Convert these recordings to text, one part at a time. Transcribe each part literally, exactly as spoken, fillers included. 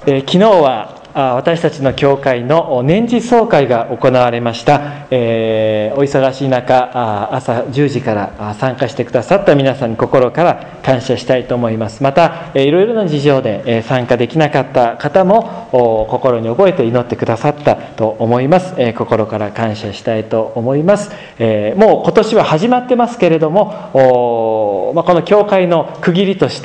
えー、昨日は私たちの教会の年次総会が行われました。えー、お忙しい中、朝じゅうじから参加してくださった皆さんに心から感謝したいと思います。また、いろいろな事情で参加できなかった方も心に覚えて祈ってくださったと思います。心から感謝したいと思います。えー、もう今年は始まってますけれども、まあ、この教会の区切りとして、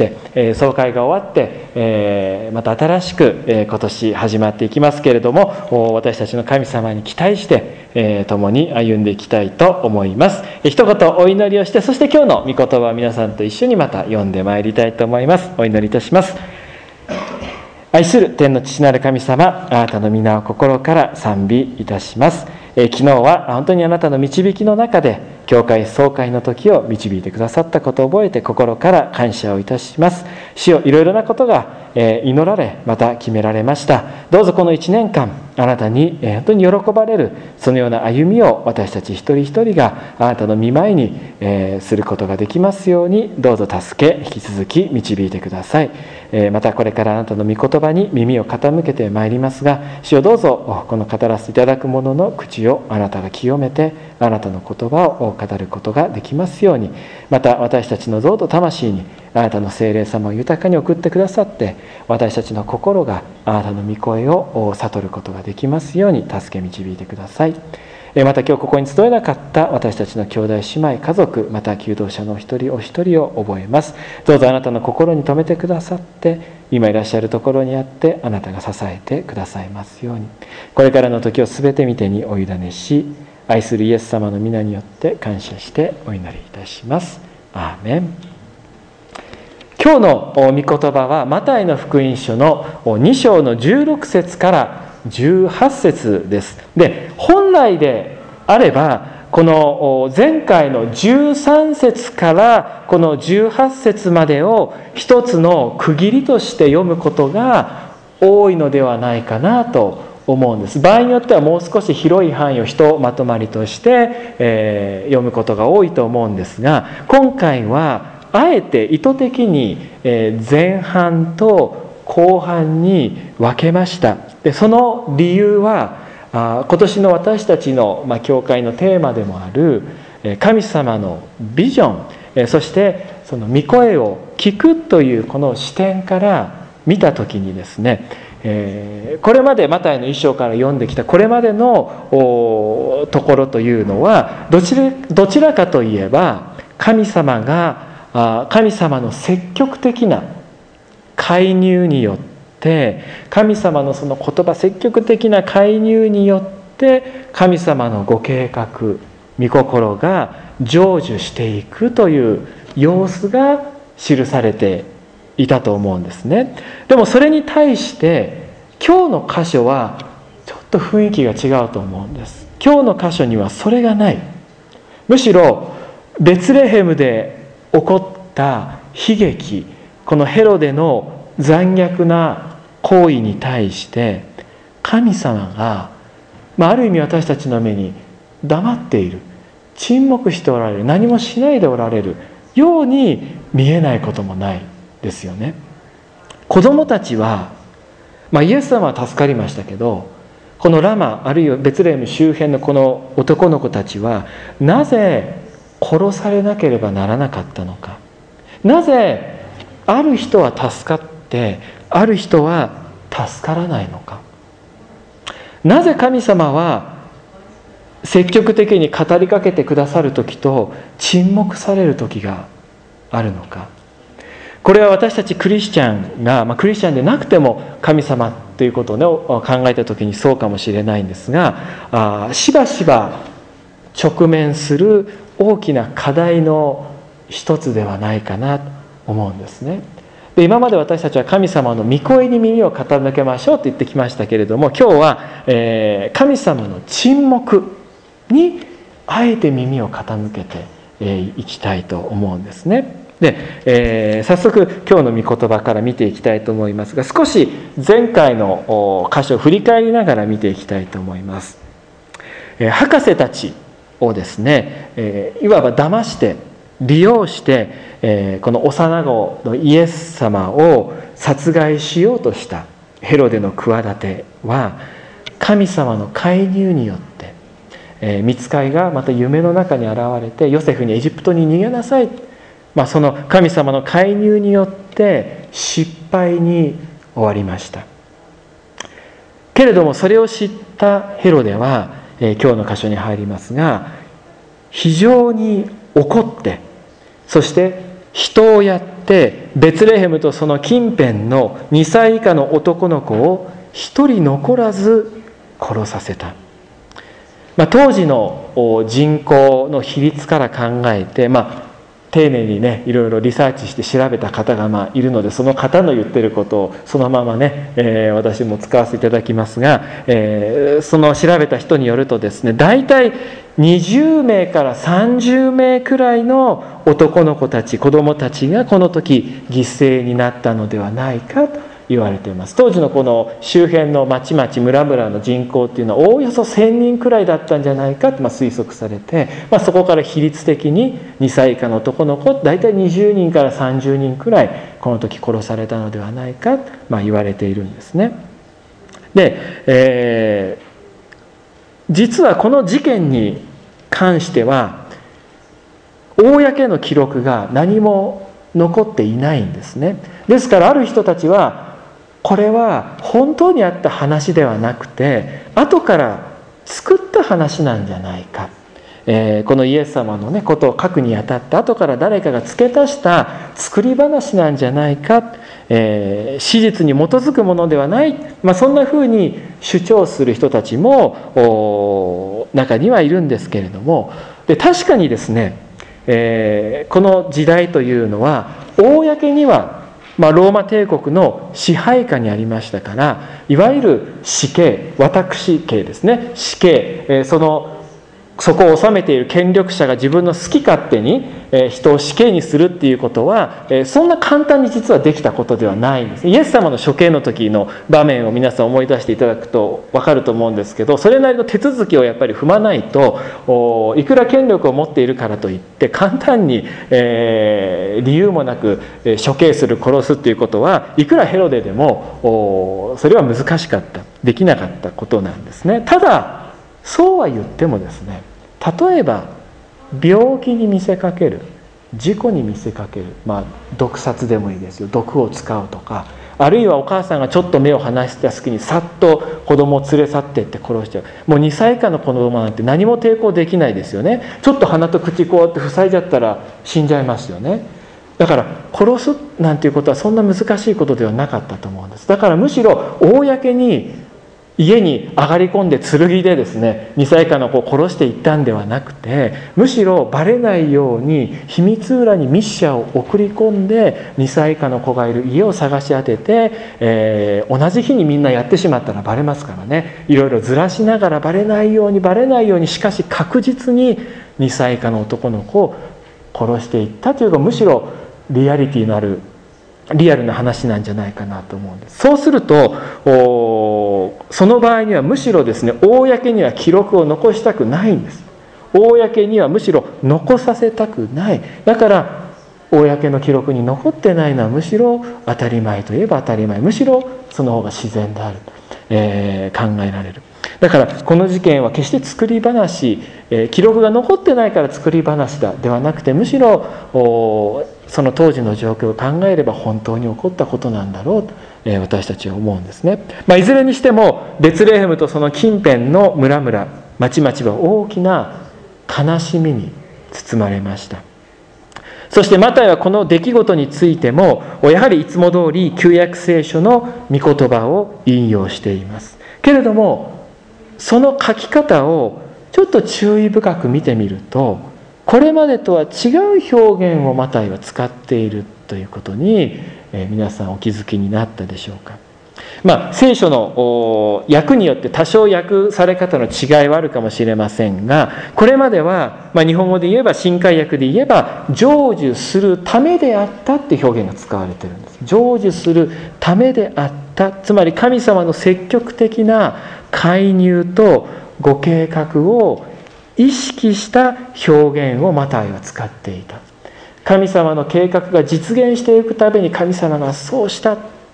総会が終わって、えー、また新しく今年始まってまっていきますけれども、私たちの神様に期待して、えー、共に歩んでいきたいと思います。一言お祈りをして、そして今日の御言葉を皆さんと一緒にまた読んでまいりたいと思います。お祈りいたします。愛する天の父なる神様、あなたの皆を心から賛美いたします。えー、昨日は本当にあなたの導きの中で教会総会の時を導いてくださったことを覚えて心から感謝をいたします。主よ、いろいろなことが祈られ、また決められました。どうぞこのいちねんかん、あなたに本当に喜ばれるそのような歩みを私たち一人一人があなたの御前にすることができますように、どうぞ助け、引き続き導いてください。またこれからあなたの御言葉に耳を傾けてまいりますが、主よ、どうぞこの語らせていただくものの口をあなたが清めて、あなたの言葉を語ることができますように、また私たちの臓と魂にあなたの聖霊様を豊かに送ってくださって、私たちの心があなたの御声を悟ることができますように助け導いてください。また今日ここに集えなかった私たちの兄弟姉妹家族、また求道者のお一人お一人を覚えます。どうぞあなたの心に留めてくださって、今いらっしゃるところにあってあなたが支えてくださいますように、これからの時をすべて御手にお委ねし、愛するイエス様の皆によって感謝してお祈りいたします。アーメン。今日の御言葉はマタイの福音書のに章のじゅうろく節からじゅうはち節です。で、本来であればこの前回のじゅうさん節からこのじゅうはち節までを一つの区切りとして読むことが多いのではないかなと思うんです。場合によってはもう少し広い範囲をひとまとまりとして、えー、読むことが多いと思うんですが、今回はあえて意図的に前半と後半に分けました。で、その理由は今年の私たちの教会のテーマでもある神様のビジョン、そしてその御声を聞くというこの視点から見たときにですね、これまでマタイの一章から読んできたこれまでのところというのはどちら、どちらかといえば神様が神様の積極的な介入によって、神様のその言葉、積極的な介入によって神様のご計画、御心が成就していくという様子が記されていたと思うんですね。でもそれに対して今日の箇所はちょっと雰囲気が違うと思うんです。今日の箇所にはそれがない。むしろベツレヘムで起こった悲劇、このヘロデの残虐な行為に対して神様が、まあ、ある意味私たちの目に黙っている、沈黙しておられる、何もしないでおられるように見えないこともないですよね。子供たちは、まあ、イエス様は助かりましたけど、このラマあるいはベツレヘム周辺のこの男の子たちはなぜ殺されなければならなかったのか。なぜある人は助かってある人は助からないのか。なぜ神様は積極的に語りかけてくださる時と沈黙される時があるのか。これは私たちクリスチャンが、まあ、クリスチャンでなくても神様ということを、ね、考えた時にそうかもしれないんですが、あしばしば直面する大きな課題の一つではないかなと思うんですね。で、今まで私たちは神様の御声に耳を傾けましょうと言ってきましたけれども、今日は、えー、神様の沈黙にあえて耳を傾けてい、えー、きたいと思うんですね。で、えー、早速今日の御言葉から見ていきたいと思いますが、少し前回の箇所を振り返りながら見ていきたいと思います。えー、博士たちをですね、えー、いわば騙して利用して、えー、この幼子のイエス様を殺害しようとしたヘロデの企ては神様の介入によって、えー、御使いがまた夢の中に現れてヨセフにエジプトに逃げなさい、まあ、その神様の介入によって失敗に終わりました。けれどもそれを知ったヘロデは、えー、今日の箇所に入りますが、非常に怒って、そして人をやってベツレヘムとその近辺のにさい以下の男の子を一人残らず殺させた。まあ、当時の人口の比率から考えて、まあ丁寧にねいろいろリサーチして調べた方がまあいるので、その方の言ってることをそのままね、えー、私も使わせていただきますが、えー、その調べた人によるとですね、大体にじゅうめいからさんじゅうめいくらいの男の子たち、子供たちがこの時犠牲になったのではないかと言われています。当時のこの周辺の町々村々の人口っていうのはおおよそせんにんくらいだったんじゃないかとまあ推測されて、まあ、そこから比率的ににさい以下の男の子大体にじゅうにんからさんじゅうにんくらいこの時殺されたのではないかとまあ言われているんですね。で、えー、実はこの事件に関しては公の記録が何も残っていないんですね。ですからある人たちはこれは本当にあった話ではなくて後から作った話なんじゃないか、えー、このイエス様の、ね、ことを書くにあたって後から誰かが付け足した作り話なんじゃないか、えー、史実に基づくものではない、まあ、そんなふうに主張する人たちも中にはいるんですけれども、で確かにですね、えー、この時代というのは公にはまあ、ローマ帝国の支配下にありましたから、いわゆる死刑、私刑ですね、死刑、えー、そのそこを治めている権力者が自分の好き勝手に、えー、人を死刑にするっていうことは、えー、そんな簡単に実はできたことではないんです。イエス様の処刑の時の場面を皆さん思い出していただくと分かると思うんですけど、それなりの手続きをやっぱり踏まないと、いくら権力を持っているからといって簡単に、えー、理由もなく処刑する、殺すっていうことはいくらヘロデでもそれは難しかった、できなかったことなんですね。ただそうは言ってもですね、例えば病気に見せかける、事故に見せかける、まあ毒殺でもいいですよ、毒を使うとか、あるいはお母さんがちょっと目を離した隙にさっと子供を連れ去っていって殺しちゃう。もうにさい以下の子供なんて何も抵抗できないですよね。ちょっと鼻と口こうやって塞いじゃったら死んじゃいますよね。だから殺すなんていうことはそんな難しいことではなかったと思うんです。だからむしろ公に家に上がり込んで剣でですねにさい以下の子を殺していったんではなくて、むしろバレないように秘密裏に密者を送り込んでにさい以下の子がいる家を探し当てて、えー、同じ日にみんなやってしまったらバレますからね、いろいろずらしながらバレないようにバレないようにしかし確実ににさい以下の男の子を殺していったというか、むしろリアリティのあるリアルな話なんじゃないかなと思うんです。そうするとその場合にはむしろですね、公には記録を残したくないんです。公にはむしろ残させたくない。だから公の記録に残ってないのはむしろ当たり前といえば当たり前、むしろその方が自然であると、えー、考えられる。だからこの事件は決して作り話、えー、記録が残ってないから作り話だではなくて、むしろその当時の状況を考えれば本当に起こったことなんだろうと、えー、私たちは思うんですね。まあ、いずれにしてもベツレヘムとその近辺の村々町々は大きな悲しみに包まれました。そしてマタイはこの出来事についてもやはりいつも通り旧約聖書の御言葉を引用していますけれども、その書き方をちょっと注意深く見てみると、これまでとは違う表現をマタイは使っているということに、えー、皆さんお気づきになったでしょうか。まあ、聖書の訳によって多少訳され方の違いはあるかもしれませんが、これまでは、まあ、日本語で言えば新海訳で言えば成就するためであったっていう表現が使われているんです。成就するためであった、つまり神様の積極的な介入とご計画を意識した表現をマタイは使っていた。神様の計画が実現していくために神様がそうした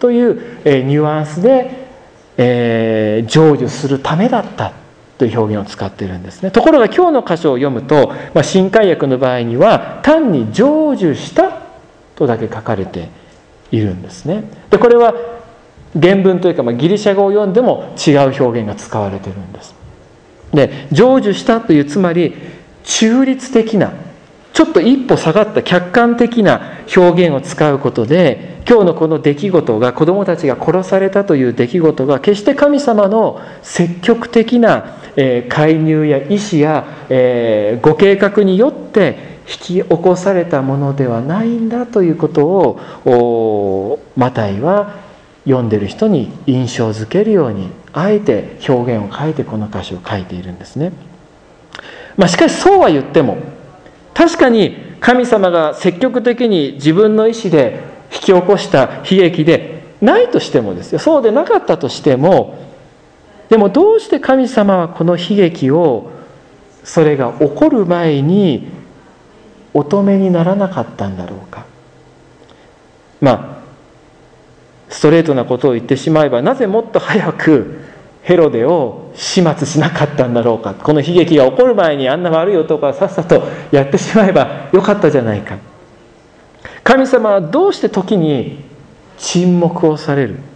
という、えー、ニュアンスで、えー、成就するためだったという表現を使っているんですね。ところが今日の箇所を読むと、まあ、新海訳の場合には単に成就したとだけ書かれているんですね。でこれは原文というか、まあ、ギリシャ語を読んでも違う表現が使われているんです。で成就したというつまり中立的なちょっと一歩下がった客観的な表現を使うことで、今日のこの出来事が、子どもたちが殺されたという出来事が決して神様の積極的な介入や意志やご計画によって引き起こされたものではないんだということをマタイは読んでる人に印象づけるようにあえて表現を変えてこの箇所を書いているんですね。まあ、しかしそうは言っても確かに神様が積極的に自分の意志で引き起こした悲劇でないとしてもですよ、そうでなかったとしても、でもどうして神様はこの悲劇をそれが起こる前にお止めにならなかったんだろうか。まあストレートなことを言ってしまえば、なぜもっと早くヘロデを始末しなかったんだろうか。この悲劇が起こる前にあんな悪い男はさっさとやってしまえばよかったじゃないか。神様はどうして時に沈黙をされる。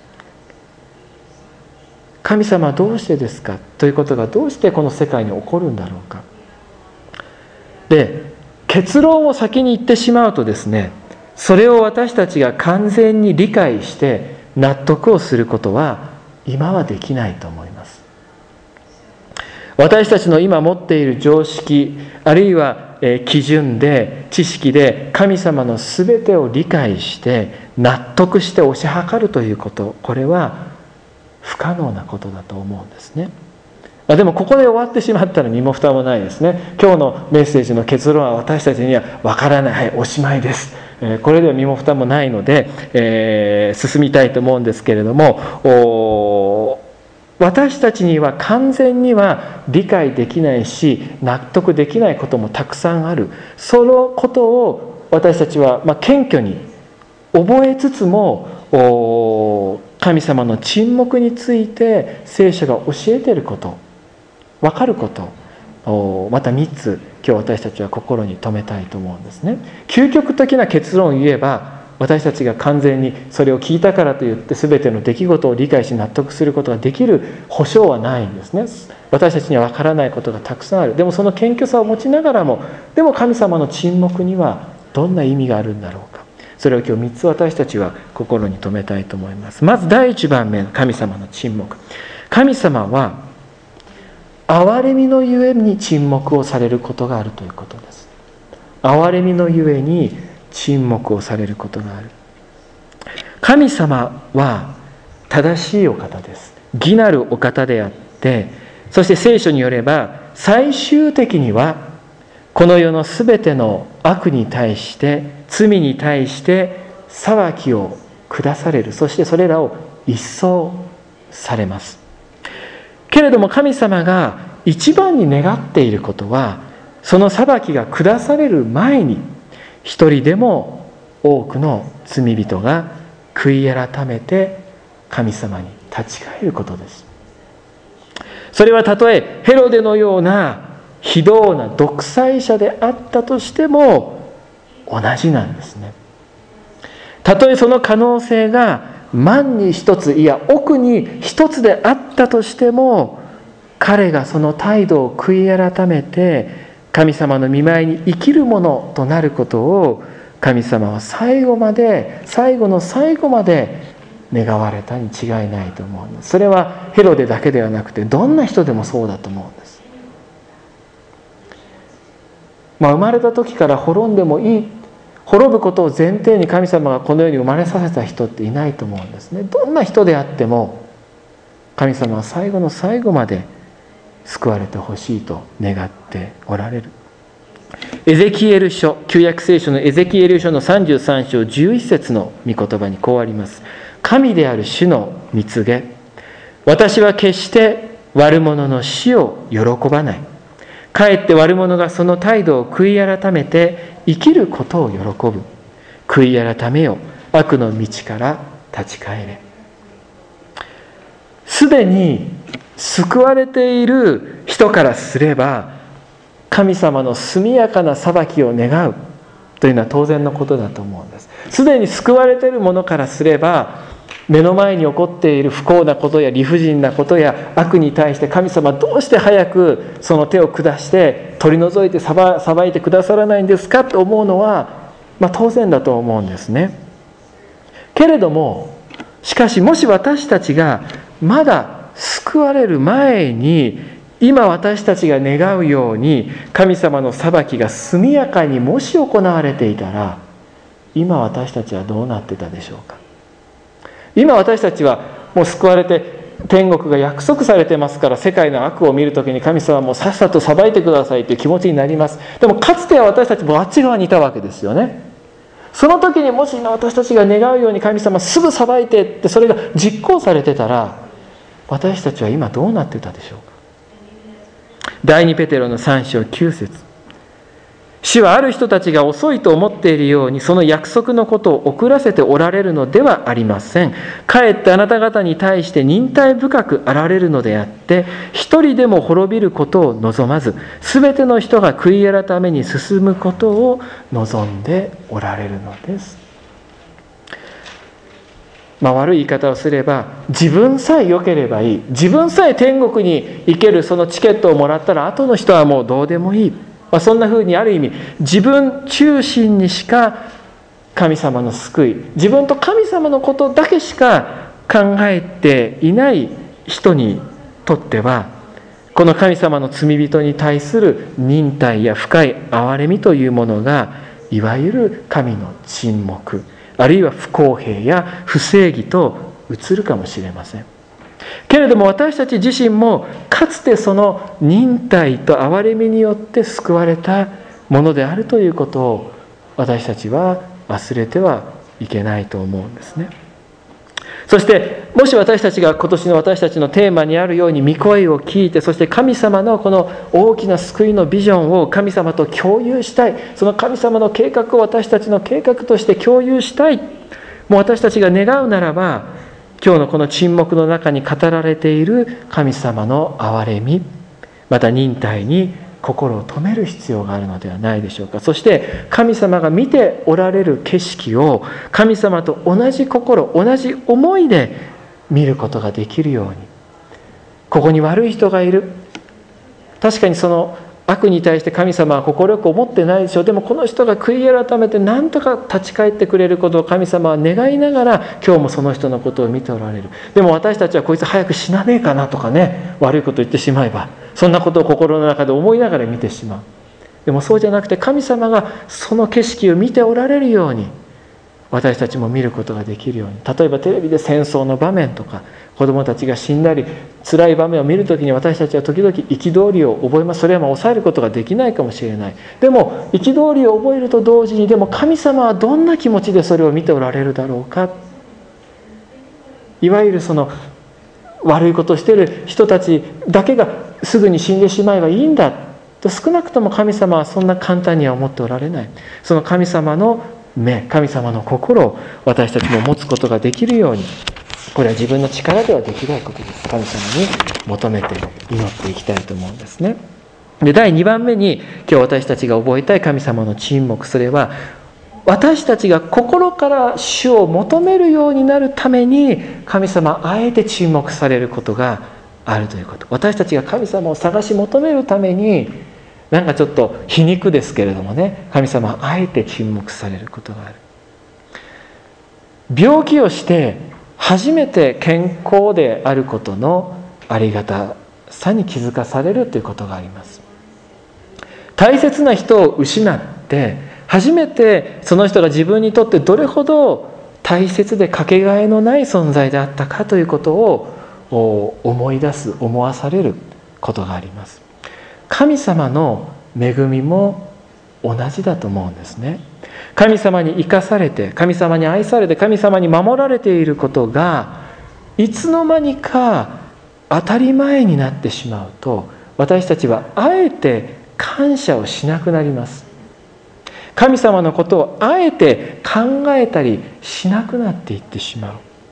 神様はどうしてですかということがどうしてこの世界に起こるんだろうか。で、結論を先に言ってしまうとですね、それを私たちが完全に理解して納得をすることは今はできないと思います。私たちの今持っている常識、あるいは基準で知識で神様のすべてを理解して納得して推し量るということ、これは不可能なことだと思うんですね。でもここで終わってしまったら身も蓋もないですね。今日のメッセージの結論は私たちには分からない、はい、おしまいです。これでは身も蓋もないので、えー、進みたいと思うんですけれども、私たちには完全には理解できないし納得できないこともたくさんある。そのことを私たちは、まあ、謙虚に覚えつつも、神様の沈黙について聖書が教えていること、分かること、またみっつ今日私たちは心に留めたいと思うんですね。究極的な結論を言えば、私たちが完全にそれを聞いたからといって全ての出来事を理解し納得することができる保証はないんですね。私たちには分からないことがたくさんある。でもその謙虚さを持ちながらも、でも神様の沈黙にはどんな意味があるんだろうか。それを今日みっつ私たちは心に留めたいと思います。まずだいいちばんめ、神様の沈黙。神様は憐れみのゆえに沈黙をされることがあるということです。憐れみのゆえに沈黙をされることがある。神様は正しいお方です。義なるお方であって、そして聖書によれば最終的にはこの世のすべての悪に対して、罪に対して裁きを下される。そしてそれらを一掃されます。けれども神様が一番に願っていることは、その裁きが下される前に一人でも多くの罪人が悔い改めて神様に立ち返ることです。それはたとえヘロデのような非道な独裁者であったとしても同じなんですね。たとえその可能性が万に一つ、いや億に一つであったとしても、彼がその態度を悔い改めて神様の御前に生きるものとなることを神様は最後まで、最後の最後まで願われたに違いないと思うんです。それはヘロデだけではなくて、どんな人でもそうだと思うんです。まあ、生まれた時から滅んでもいい、滅ぶことを前提に神様がこの世に生まれさせた人っていないと思うんですね。どんな人であっても神様は最後の最後まで救われてほしいと願っておられる。エゼキエル書、旧約聖書のエゼキエル書のさんじゅうさん章じゅういち節の御言葉にこうあります。神である主の御告げ、私は決して悪者の死を喜ばない。かえって悪者がその態度を悔い改めて生きることを喜ぶ。悔い改めよ、悪の道から立ち返れ。すでに救われている人からすれば、神様の速やかな裁きを願うというのは当然のことだと思うんです。すでに救われている者からすれば、目の前に起こっている不幸なことや理不尽なことや悪に対して神様どうして早くその手を下して取り除いて裁いてくださらないんですかと思うのは、まあ、当然だと思うんですね。けれども、しかしもし私たちがまだ救われる前に、今私たちが願うように神様の裁きが速やかにもし行われていたら、今私たちはどうなってたでしょうか。今私たちはもう救われて天国が約束されてますから、世界の悪を見るときに神様はもうさっさと裁いてくださいという気持ちになります。でもかつては私たちもあっち側にいたわけですよね。その時にもし今私たちが願うように神様すぐ裁いてってそれが実行されてたら、私たちは今どうなってたでしょうか。第二ペテロのさん章きゅう節、主はある人たちが遅いと思っているように、その約束のことを遅らせておられるのではありません。かえってあなた方に対して忍耐深くあられるのであって、一人でも滅びることを望まず、すべての人が悔い改めに進むことを望んでおられるのです。まあ、悪い言い方をすれば、自分さえ良ければいい、自分さえ天国に行けるそのチケットをもらったら後の人はもうどうでもいい、まあ、そんなふうにある意味自分中心にしか神様の救い、自分と神様のことだけしか考えていない人にとっては、この神様の罪人に対する忍耐や深い憐れみというものが、いわゆる神の沈黙、あるいは不公平や不正義と映るかもしれません。けれども私たち自身もかつてその忍耐と憐れみによって救われたものであるということを、私たちは忘れてはいけないと思うんですね。そしてもし私たちが今年の私たちのテーマにあるように御声を聞いて、そして神様のこの大きな救いのビジョンを神様と共有したい、その神様の計画を私たちの計画として共有したい、もう私たちが願うならば、今日のこの沈黙の中に語られている神様の憐れみ、また忍耐に心を止める必要があるのではないでしょうか。そして神様が見ておられる景色を神様と同じ心、同じ思いで見ることができるように。ここに悪い人がいる、確かにその悪に対して神様は快く思ってないでしょう。でもこの人が悔い改めて何とか立ち返ってくれることを神様は願いながら、今日もその人のことを見ておられる。でも私たちはこいつ早く死なねえかなとかね、悪いこと言ってしまえば、そんなことを心の中で思いながら見てしまう。でもそうじゃなくて、神様がその景色を見ておられるように私たちも見ることができるように。例えばテレビで戦争の場面とか、子どもたちが死んだり辛い場面を見るときに、私たちは時々憤りを覚えます。それはまあ抑えることができないかもしれない。でも憤りを覚えると同時に、でも神様はどんな気持ちでそれを見ておられるだろうか。いわゆるその悪いことをしている人たちだけがすぐに死んでしまえばいいんだと、少なくとも神様はそんな簡単には思っておられない。その神様の目、神様の心を私たちも持つことができるように、これは自分の力ではできないことです。神様に求めて祈っていきたいと思うんですね。で、だいにばんめに今日私たちが覚えたい神様の沈黙、それは私たちが心から主を求めるようになるために、神様あえて沈黙されることがあるということ。私たちが神様を探し求めるために、なんかちょっと皮肉ですけれどもね、神様はあえて沈黙されることがある。病気をして初めて健康であることのありがたさに気づかされるということがあります。大切な人を失って初めてその人が自分にとってどれほど大切でかけがえのない存在であったかということを思い出す、思わされることがあります。神様の恵みも同じだと思うんですね。神様に生かされて、神様に愛されて、神様に守られていることがいつの間にか当たり前になってしまうと、私たちはあえて感謝をしなくなります。神様のことをあえて考えたりしなくなっていってしまう。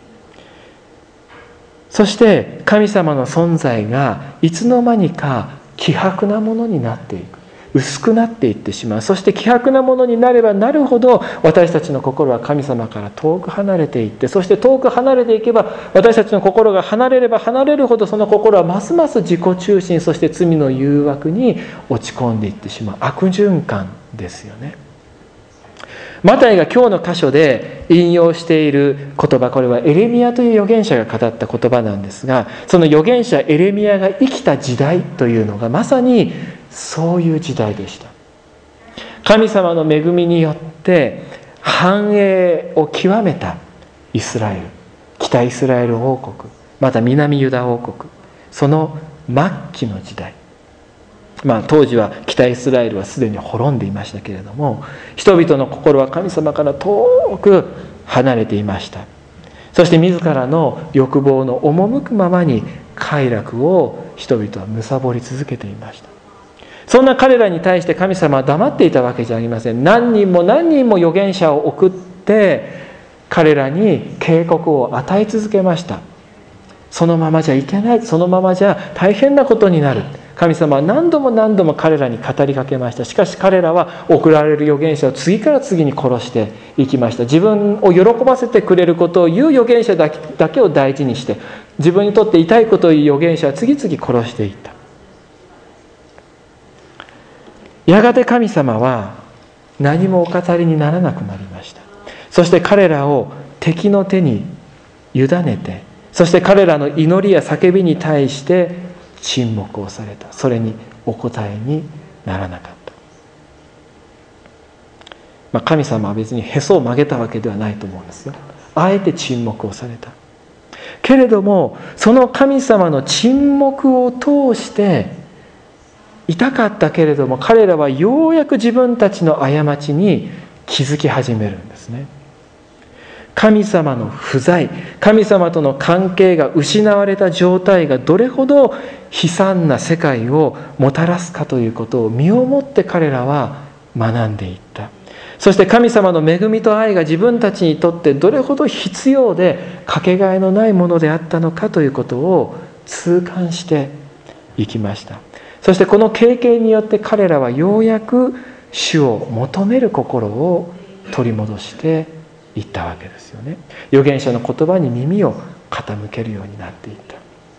そして神様の存在がいつの間にか希薄なものになっていく、薄くなっていってしまう。そして希薄なものになればなるほど、私たちの心は神様から遠く離れていって、そして遠く離れていけば、私たちの心が離れれば離れるほど、その心はますます自己中心、そして罪の誘惑に落ち込んでいってしまう。悪循環ですよね。マタイが今日の箇所で引用している言葉、これはエレミヤという預言者が語った言葉なんですが、その預言者エレミヤが生きた時代というのがまさにそういう時代でした。神様の恵みによって繁栄を極めたイスラエル、北イスラエル王国、また南ユダ王国、その末期の時代、まあ、当時は北イスラエルはすでに滅んでいましたけれども、人々の心は神様から遠く離れていました。そして自らの欲望の赴くままに快楽を人々は貪り続けていました。そんな彼らに対して神様は黙っていたわけじゃありません。何人も何人も預言者を送って彼らに警告を与え続けました。そのままじゃいけない、そのままじゃ大変なことになる。神様は何度も何度も彼らに語りかけました。しかし彼らは送られる預言者を次から次に殺していきました。自分を喜ばせてくれることを言う預言者だけ、だけを大事にして、自分にとって痛いことを言う預言者は次々殺していった。やがて神様は何もお語りにならなくなりました。そして彼らを敵の手に委ねて、そして彼らの祈りや叫びに対して沈黙をされた。それにお答えにならなかった。まあ、神様は別にへそを曲げたわけではないと思うんですよ。あえて沈黙をされた。けれどもその神様の沈黙を通して痛かったけれども、彼らはようやく自分たちの過ちに気づき始めるんですね。神様の不在、神様との関係が失われた状態がどれほど悲惨な世界をもたらすかということを身をもって彼らは学んでいった。そして神様の恵みと愛が自分たちにとってどれほど必要でかけがえのないものであったのかということを痛感していきました。そしてこの経験によって彼らはようやく主を求める心を取り戻していったわけですよね。預言者の言葉に耳を傾けるようになっていった。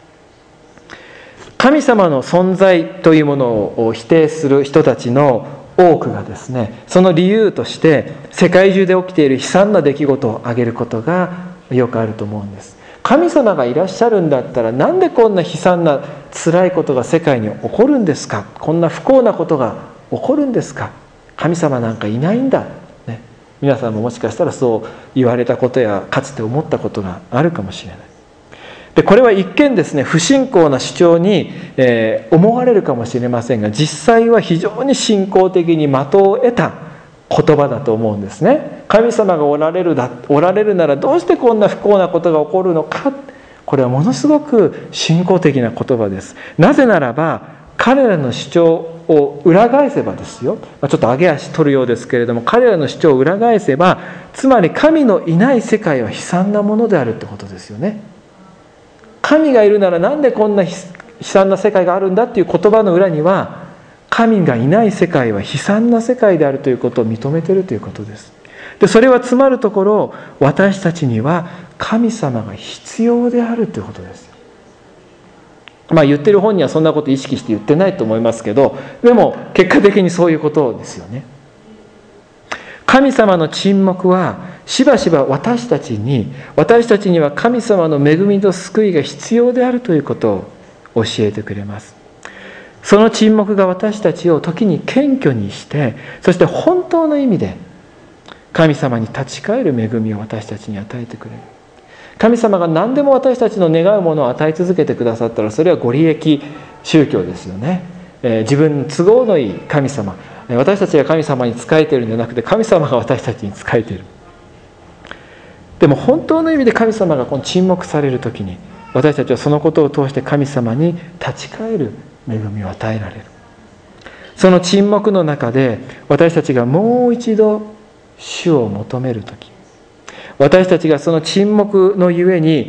神様の存在というものを否定する人たちの多くがですね、その理由として世界中で起きている悲惨な出来事を挙げることがよくあると思うんです。神様がいらっしゃるんだったら、なんでこんな悲惨な辛いことが世界に起こるんですか。こんな不幸なことが起こるんですか。神様なんかいないんだ、ね、皆さんももしかしたらそう言われたことやかつて思ったことがあるかもしれない。でこれは一見ですね、不信仰な主張に、えー、思われるかもしれませんが、実際は非常に信仰的に的を得た言葉だと思うんですね。神様がおられるだ、おられるならどうしてこんな不幸なことが起こるのか。これはものすごく信仰的な言葉です。なぜならば彼らの主張を裏返せばですよ、ちょっと上げ足取るようですけれども、彼らの主張を裏返せば、つまり神のいない世界は悲惨なものであるってことですよね。神がいるならなんでこんな悲惨な世界があるんだっていう言葉の裏には、神がいない世界は悲惨な世界であるということを認めているということです。でそれはつまるところ、私たちには神様が必要であるということですよ。まあ言ってる本にはそんなこと意識して言ってないと思いますけど、でも結果的にそういうことですよね。神様の沈黙はしばしば私たちに、私たちには神様の恵みと救いが必要であるということを教えてくれます。その沈黙が私たちを時に謙虚にして、そして本当の意味で神様に立ち返る恵みを私たちに与えてくれる。神様が何でも私たちの願うものを与え続けてくださったら、それはご利益宗教ですよね。えー、自分の都合のいい神様、私たちが神様に仕えているんじゃなくて、神様が私たちに仕えている。でも本当の意味で神様がこの沈黙されるときに、私たちはそのことを通して神様に立ち返る恵みを与えられる。その沈黙の中で私たちがもう一度主を求めるとき、私たちがその沈黙のゆえに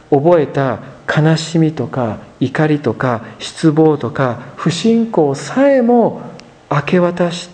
覚えた悲しみとか怒りとか失望とか不信仰さえも明け渡して、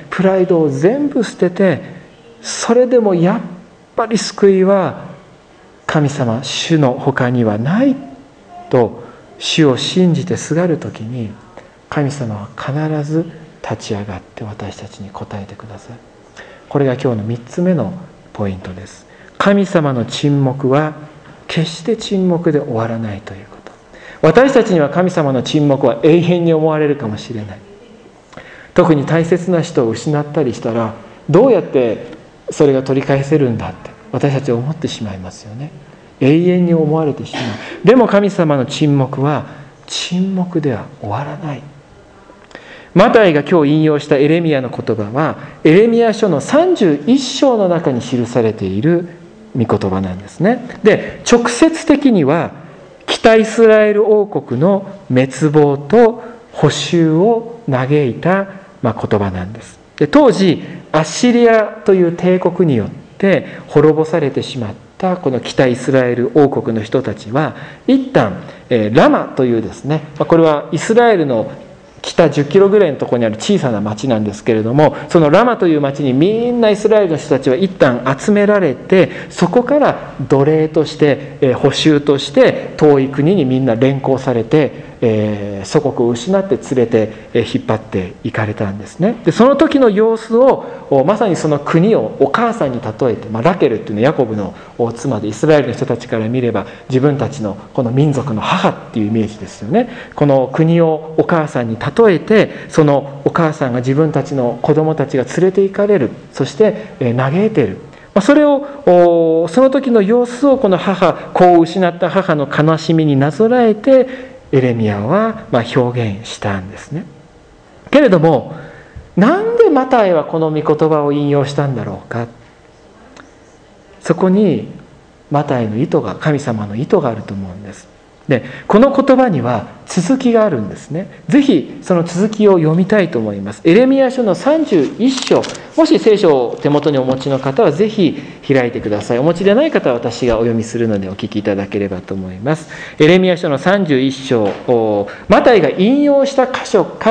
プライドを全部捨てて、それでもやっぱり救いは神様、主の他にはないと主を信じてすがるときに、神様は必ず立ち上がって私たちに答えてください。これが今日のみっつめのポイントです。神様の沈黙は決して沈黙で終わらないということ。私たちには神様の沈黙は永遠に思われるかもしれない。特に大切な人を失ったりしたら、どうやってそれが取り返せるんだって私たちは思ってしまいますよね。永遠に思われてしまう。でも神様の沈黙は沈黙では終わらない。マタイが今日引用したエレミヤの言葉は、エレミヤ書のさんじゅういっ章の中に記されている御言葉なんですね。で、直接的には北イスラエル王国の滅亡と捕囚を嘆いたまあ言葉なんです。で、当時アッシリアという帝国によって滅ぼされてしまったこの北イスラエル王国の人たちは、一旦、えー、ラマというですね、これはイスラエルの北じゅっキロぐらいのところにある小さな町なんですけれども、そのラマという町にみんなイスラエルの人たちは一旦集められて、そこから奴隷として捕囚として遠い国にみんな連行されて、えー、祖国を失って連れて引っ張っていかれたんですね。で、その時の様子をまさにその国をお母さんに例えて、まあ、ラケルっていうのはヤコブの妻で、イスラエルの人たちから見れば自分たちのこの民族の母っていうイメージですよね。この国をお母さんに例えて、そのお母さんが自分たちの子供たちが連れて行かれる、そして嘆いている、それをその時の様子をこの母、子を失った母の悲しみになぞらえてエレミヤはまあ表現したんですね。けれども、なんでマタイはこの御言葉を引用したんだろうか。そこにマタイの意図が、神様の意図があると思うんです。で、この言葉には続きがあるんですね。ぜひその続きを読みたいと思います。エレミヤ書のさんじゅういっ章、もし聖書を手元にお持ちの方はぜひ開いてください。お持ちでない方は私がお読みするのでお聞きいただければと思います。エレミヤ書のさんじゅういっ章、マタイが引用した箇所から、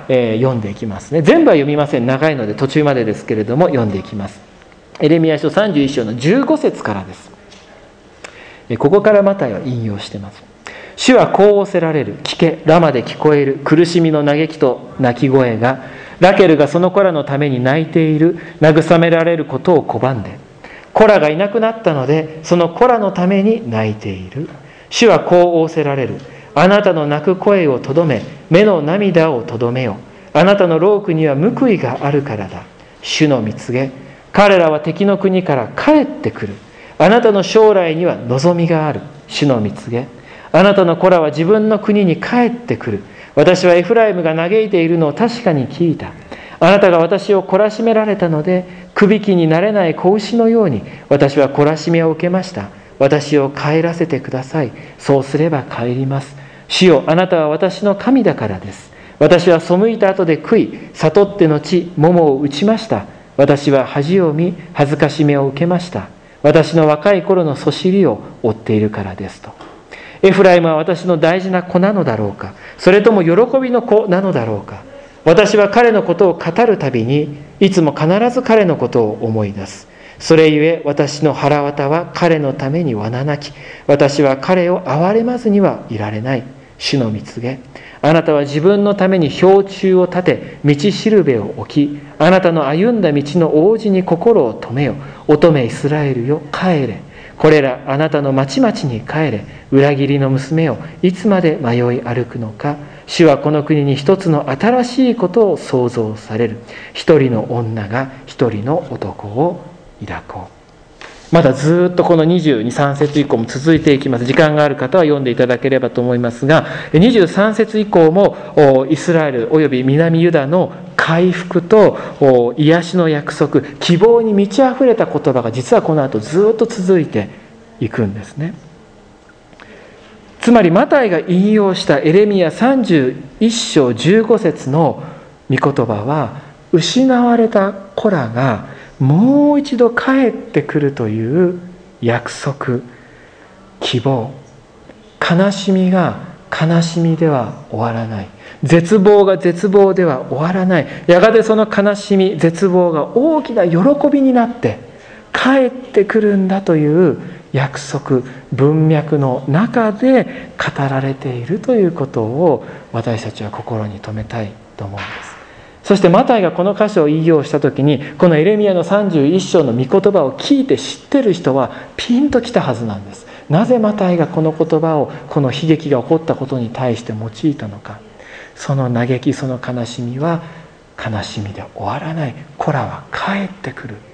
えー、読んでいきますね。全部は読みません。長いので途中までですけれども読んでいきます。エレミヤ書さんじゅういっ章のじゅうご節からです。ここからマタイは引用しています。主はこう仰せられる。聞け、ラマで聞こえる苦しみの嘆きと泣き声が、ラケルがその子らのために泣いている。慰められることを拒んで、子らがいなくなったのでその子らのために泣いている。主はこう仰せられる。あなたの泣く声をとどめ、目の涙をとどめよ。あなたの労苦には報いがあるからだ。主の御告げ、彼らは敵の国から帰ってくる。あなたの将来には望みがある。主の御告げ、あなたの子らは自分の国に帰ってくる。私はエフライムが嘆いているのを確かに聞いた。あなたが私を懲らしめられたので、くびきになれない子牛のように私は懲らしめを受けました。私を帰らせてください。そうすれば帰ります。主よ、あなたは私の神だからです。私は背いた後で悔い、悟って後、桃を打ちました。私は恥を見、恥ずかしめを受けました。私の若い頃のそしりを追っているからですと。エフライムは私の大事な子なのだろうか、それとも喜びの子なのだろうか。私は彼のことを語るたびにいつも必ず彼のことを思い出す。それゆえ私の腹渡は彼のためにわななき。私は彼を憐れまずにはいられない。主の御告げ、あなたは自分のために標柱を立て、道しるべを置き、あなたの歩んだ道の王子に心を留めよ。乙女イスラエルよ、帰れ。これらあなたの町々に帰れ。裏切りの娘をいつまで迷い歩くのか。主はこの国に一つの新しいことを創造される。一人の女が一人の男を抱こう。まだずっとこのにじゅうに、さん節以降も続いていきます。時間がある方は読んでいただければと思いますが、にじゅうさん節以降もイスラエルおよび南ユダの回復と癒しの約束、希望に満ち溢れた言葉が実はこの後ずっと続いていくんですね。つまりマタイが引用したエレミヤさんじゅういっ章じゅうご節の御言葉は、失われた子らがもう一度帰ってくるという約束、希望、 悲しみが悲しみでは終わらない。絶望が絶望では終わらない。やがてその悲しみ、絶望が大きな喜びになって帰ってくるんだという約束、文脈の中で語られているということを私たちは心に留めたいと思うんです。そしてマタイがこの箇所を引用したときに、このエレミヤのさんじゅういっ章の御言葉を聞いて知ってる人はピンときたはずなんです。なぜマタイがこの言葉を、この悲劇が起こったことに対して用いたのか。その嘆き、その悲しみは悲しみで終わらない。子らは帰ってくる。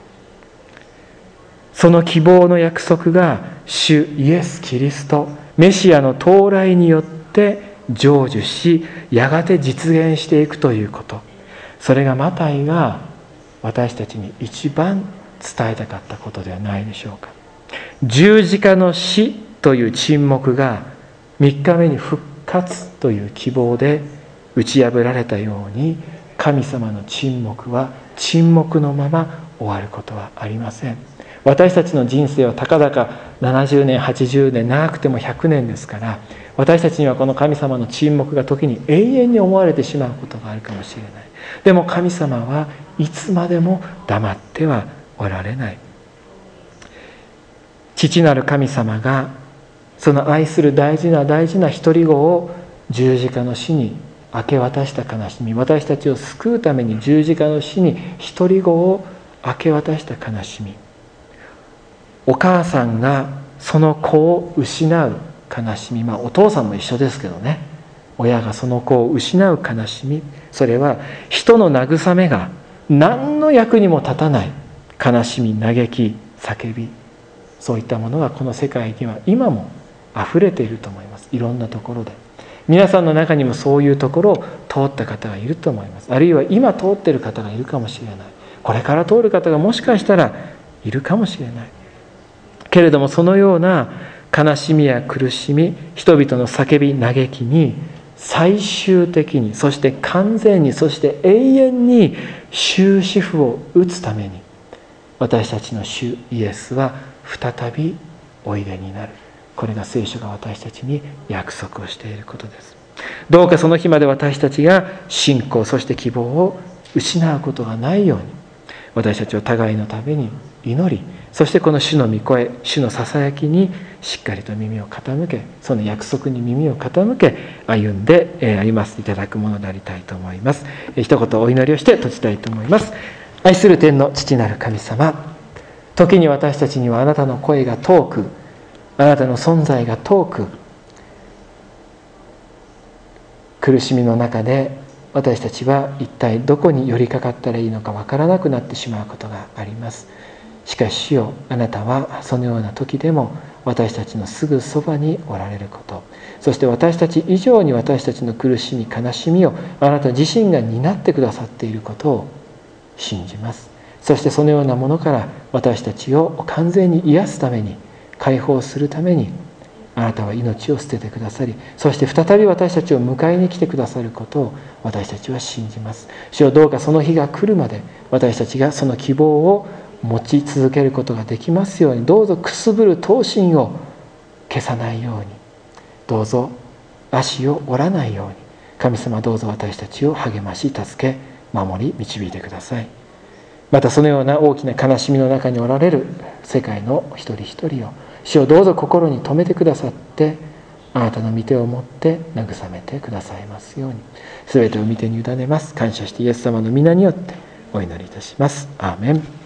その希望の約束が主イエス・キリスト、メシアの到来によって成就し、やがて実現していくということ。それがマタイが私たちに一番伝えたかったことではないでしょうか。十字架の死という沈黙がみっかめに復活という希望で打ち破られたように、神様の沈黙は沈黙のまま終わることはありません。私たちの人生はたかだかななじゅうねん、はちじゅうねん、長くてもひゃくねんですから、私たちにはこの神様の沈黙が時に永遠に思われてしまうことがあるかもしれない。でも神様はいつまでも黙ってはおられない。父なる神様がその愛する大事な大事な一人子を十字架の死に明け渡した悲しみ、私たちを救うために十字架の死に一人子を明け渡した悲しみ、お母さんがその子を失う悲しみ、まあお父さんも一緒ですけどね、親がその子を失う悲しみ、それは人の慰めが何の役にも立たない悲しみ、嘆き、叫び、そういったものがこの世界には今も溢れていると思います。いろんなところで。皆さんの中にもそういうところを通った方がいると思います。あるいは今通っている方がいるかもしれない。これから通る方がもしかしたらいるかもしれない。けれどもそのような悲しみや苦しみ、人々の叫び嘆きに最終的に、そして完全に、そして永遠に終止符を打つために、私たちの主イエスは再びおいでになる。これが聖書が私たちに約束をしていることです。どうかその日まで私たちが信仰、そして希望を失うことがないように、私たちは互いのために祈り、そしてこの主の御声、主のささやきにしっかりと耳を傾け、その約束に耳を傾け歩んで歩ませていただくものでありたいと思います。一言お祈りをして閉じたいと思います。愛する天の父なる神様、時に私たちにはあなたの声が遠く、あなたの存在が遠く、苦しみの中で私たちは一体どこに寄りかかったらいいのかわからなくなってしまうことがあります。しかし主よ、あなたはそのような時でも私たちのすぐそばにおられること、そして私たち以上に私たちの苦しみ悲しみをあなた自身が担ってくださっていることを信じます。そしてそのようなものから私たちを完全に癒すために、解放するためにあなたは命を捨ててくださり、そして再び私たちを迎えに来てくださることを私たちは信じます。主よ、どうかその日が来るまで私たちがその希望を持ち続けることができますように、どうぞくすぶる闘心を消さないように、どうぞ足を折らないように、神様どうぞ私たちを励まし、助け、守り、導いてください。またそのような大きな悲しみの中におられる世界の一人一人を主をどうぞ心に留めてくださって、あなたの御手を持って慰めてくださいますように、すべてを御手に委ねます。感謝してイエス様の皆によってお祈りいたします。アーメン。